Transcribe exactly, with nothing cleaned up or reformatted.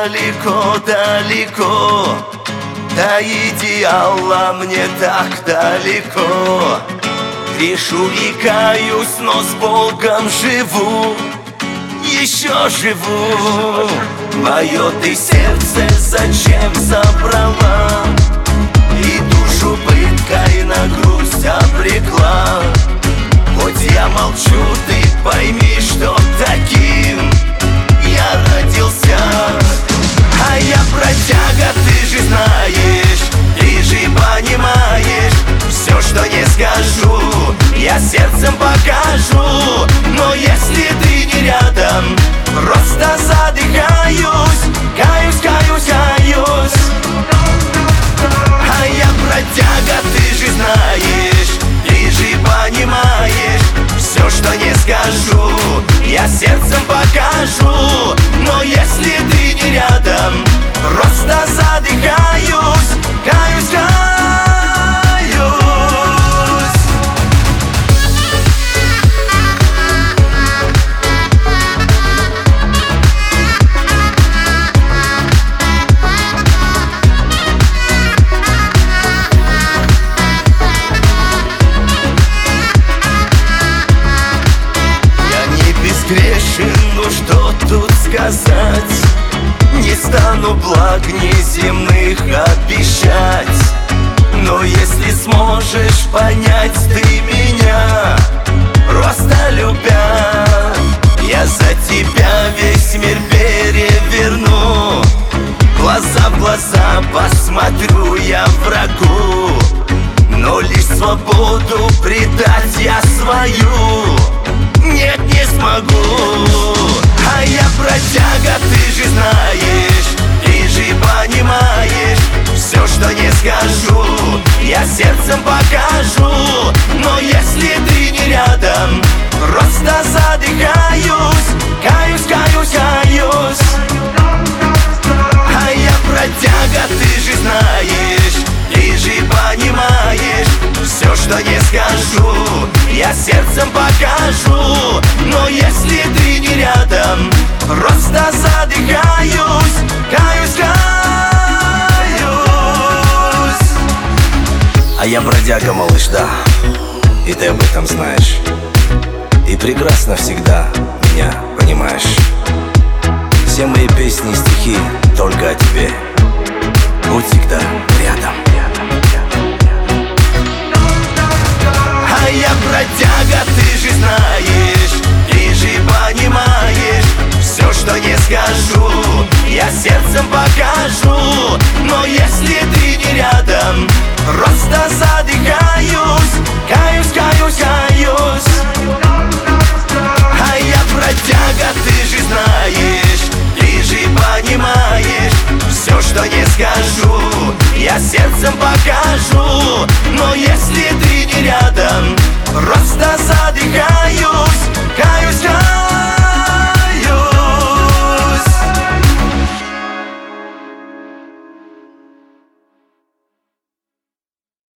далеко-далеко, до идеала мне так далеко. Грешу и каюсь, но с Богом живу, еще живу. Мое ты сердце зачем забрала, и душу пыткой на грусть обрекла? Хоть я молчу, ты пойми, что таким я родился. А я бродяга, ты же знаешь, ты же понимаешь, все, что не скажу, я сердцем покажу. Но если ты не рядом, просто задыхаюсь, каюсь, каюсь, каюсь. А я бродяга, ты же знаешь, ты же понимаешь, все, что не скажу, я сердцем покажу. Но если ты не рядом, просто задыхаюсь, каюсь, каюсь. Грешен, ну что тут сказать? Не стану благ неземных обещать, но если сможешь понять ты меня, просто любя, я за тебя весь мир переверну. Глаза в глаза посмотрю я врагу, но лишь свободу предать я свою нет, не смогу. А я бродяга, ты же знаешь, ты же понимаешь, все, что не скажу, я сердцем покажу. Но если ты не рядом, просто задыхаюсь, каюсь, каюсь, каюсь. А я бродяга, ты же знаешь, ты же понимаешь, все, что не скажу, я сердцем покажу. Но если ты не рядом, просто задыхаюсь, каюсь, каюсь. А я бродяга, малыш, да, и ты об этом знаешь, и прекрасно всегда меня понимаешь. Все мои песни и стихи только о тебе, будь всегда рядом. А я бродяга, ты же знаешь, ты же понимаешь, все, что не скажу, я сердцем покажу. Но если ты не рядом, просто задыхаюсь, каюсь, каюсь, каюсь. А я бродяга, ты же знаешь, ты же понимаешь, все, что не скажу, я сердцем покажу.